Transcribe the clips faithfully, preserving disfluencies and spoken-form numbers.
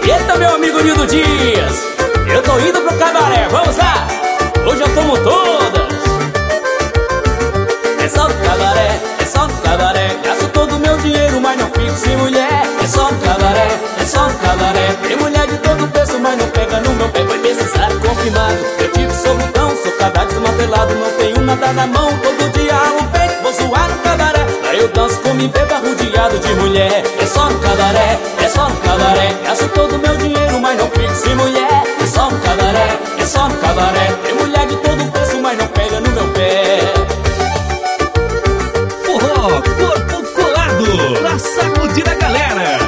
Eita, meu amigo Nildo Dias, eu tô indo pro cabaré, vamos lá! Hoje eu tomo todas. É só no cabaré, é só no cabaré. Gasto todo o meu dinheiro, mas não fico sem mulher. É só no cabaré, é só no cabaré. Tem mulher de todo preço, mas não pega no meu pé. Foi necessário confirmado. Eu digo que sou botão, sou cadastro desmantelado. Não tenho nada na mão, todo dia ralo o peito. Vou zoar no cabaré, aí eu danço com me beba rodeado de mulher. É só no cabaré, é só no cabaré. Gasto todo o meu dinheiro, mas não fico sem mulher. É só no cabaré, é só no cabaré. Tem mulher de todo preço, mas não pega no meu pé. Forró, corpo colado, pra sacudir a galera.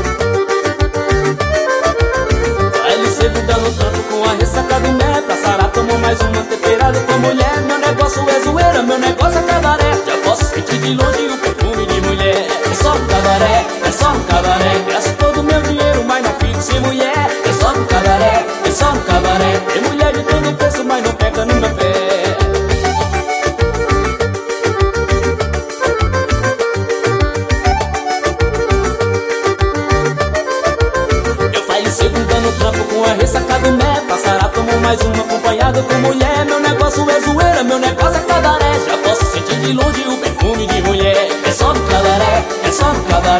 Baile segunda no trampo com a ressaca do mé. Pra sarar tomou mais uma temperada com a mulher. Meu negócio é zoeira, meu negócio é cabaré. Já posso sentir de longe o perfume de mulher. É só no cabaré, é só no cabaré. Gasto todo o meu dinheiro, mas não fico sem mulher. É só no cabaré, é só no cabaré. Tem mulher de todo preço, mas não pega no meu pé. Segunda no trampo com a ressaca do mé. Passará, tomo mais uma acompanhado com mulher. Meu negócio é zoeira, meu negócio é cabaré. Já posso sentir de longe o perfume de mulher. É só no cabaré, é só no cabaré.